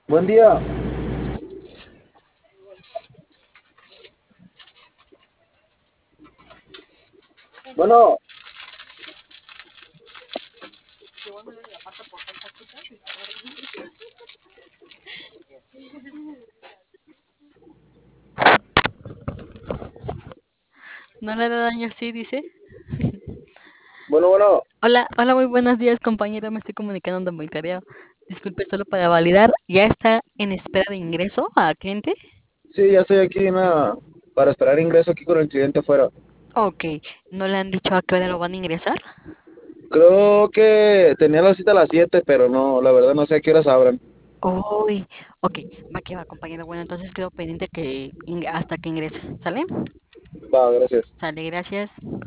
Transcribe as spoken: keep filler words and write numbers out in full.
Buen día. Bueno, No le da daño, sí, dice. bueno, bueno. Hola, hola, muy buenos días, compañero. Me estoy comunicando en Montevideo. Disculpe, solo para validar, ¿ya está en espera de ingreso a cliente? Sí, ya estoy aquí en la- para esperar ingreso aquí con el cliente afuera. Ok, ¿no le han dicho a qué hora lo van a ingresar? Creo que tenía la cita a las siete, pero no, la verdad no sé a qué horas abran. Uy, ok, va que va, compañero. Bueno, entonces quedo pendiente que ing- hasta que ingrese. ¿Sale? Va, gracias. Sale, gracias.